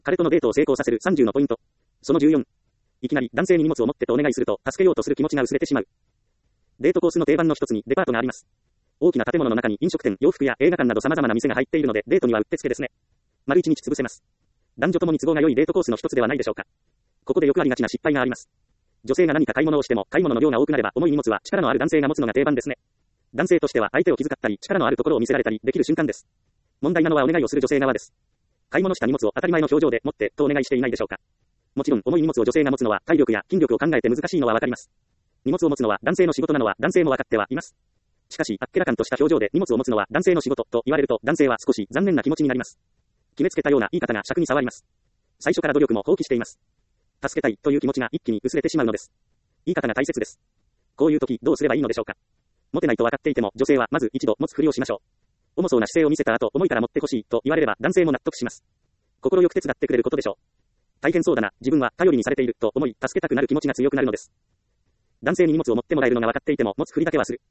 彼とのデートを成功させる30のポイント。その14。いきなり男性に荷物を持ってとお願いすると、助けようとする気持ちが薄れてしまう。デートコースの定番の一つにデパートがあります。大きな建物の中に飲食店、洋服や映画館など様々な店が入っているので、デートにはうってつけですね。丸一日潰せます。男女ともに都合が良いデートコースの一つではないでしょうか。ここでよくありがちな失敗があります。女性が何か買い物をしても、買い物の量が多くなれば重い荷物は力のある男性が持つのが定番ですね。男性としては相手を気遣ったり、力のあるところを見せられたりできる瞬間です。問題なのはお願いをする女性側です。買い物した荷物を当たり前の表情で持ってとお願いしていないでしょうか。もちろん重い荷物を女性が持つのは体力や筋力を考えて難しいのはわかります。荷物を持つのは男性の仕事なのは男性もわかってはいます。しかし、あっけらかんとした表情で荷物を持つのは男性の仕事と言われると男性は少し残念な気持ちになります。決めつけたような言い方が尺に触ります。最初から努力も放棄しています。助けたいという気持ちが一気に薄れてしまうのです。言い方が大切です。こういう時どうすればいいのでしょうか。持てないと分かっていても女性はまず一度持つふりをしましょう。重そうな姿勢を見せた後、重いから持ってほしいと言われれば男性も納得します。心よく手伝ってくれることでしょう。大変そうだな、自分は頼りにされていると思い助けたくなる気持ちが強くなるのです。男性に荷物を持ってもらえるのが分かっていても持つふりだけはする。